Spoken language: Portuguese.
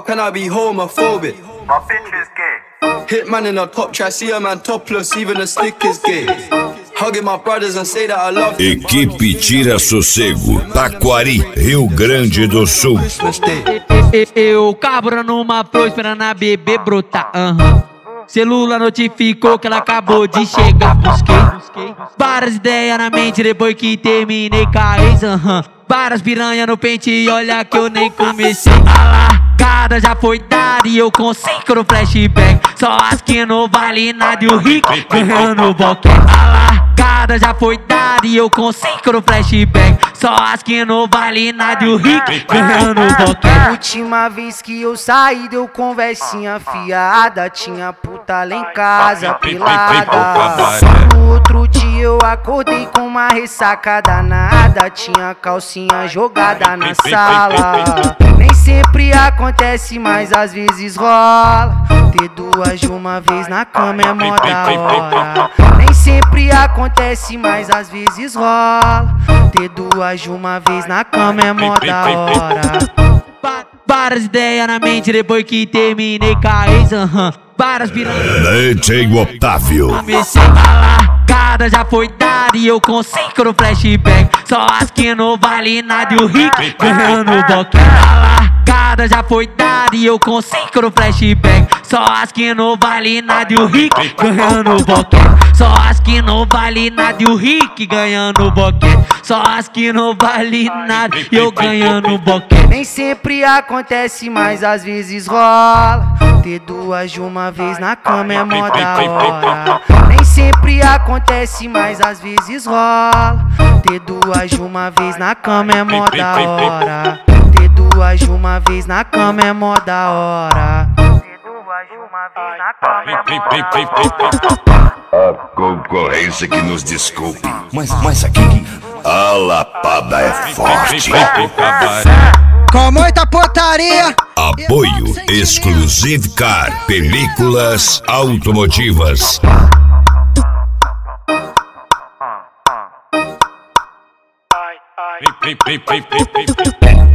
can I be homophobic? My bitch is gay. Hitman in a top try, see a man topless, even the stick is gay. Hugging my brothers and say that I love them. Equipe Tira Sossego, Taquari, Rio Grande do Sul. Eu cabra numa flor esperando a bebê brotar. Celular notificou que ela acabou de chegar. Busquei várias ideias na mente depois que terminei com a ex. Várias piranha no pente e olha que eu nem comecei. A largada já foi dada e eu consigo no flashback. Só as que não vale nada e o rico ganhando boquete. A largada já foi dada e eu consigo no flashback. Só as que não vale nada e o rico ganhando boquete. Última vez que eu saí deu conversinha fiada. Tinha puta lá em casa pelada. No outro dia eu acordei com uma ressaca danada. Tinha calcinha jogada na sala. Nem sempre acontece, mas às vezes rola. Ter duas de uma vez na cama é mó da hora. Nem sempre acontece, mas às vezes rola. Ter duas de uma vez na cama é mó da hora. Várias ideias na mente depois que terminei com a ex. Várias piranhas. DJ Otávio. Comecei a largada já foi dada e eu consigo no flashback. Só as que não vale nada e o rico ganhando boquete. A largada já foi dada e eu consigo no flashback. Só as que não vale nada e o rico ganhando boquete. Só as que não vale nada e o rico ganhando boquete. Só as que não vale nada e eu ganhando boquete. Nem sempre acontece, mas às vezes rola. Ter duas de uma vez na cama é mó da hora. Nem sempre acontece, mas às vezes rola. Ter duas de uma vez na cama é mó da hora. Ter duas de uma vez na cama é mó da hora. Ter duas de uma vez na cama é mó da hora. A concorrência que nos desculpe, mas aqui a lapada é forte. Com muita putaria. Apoio Exclusive Car, películas automotivas. Ai, ai.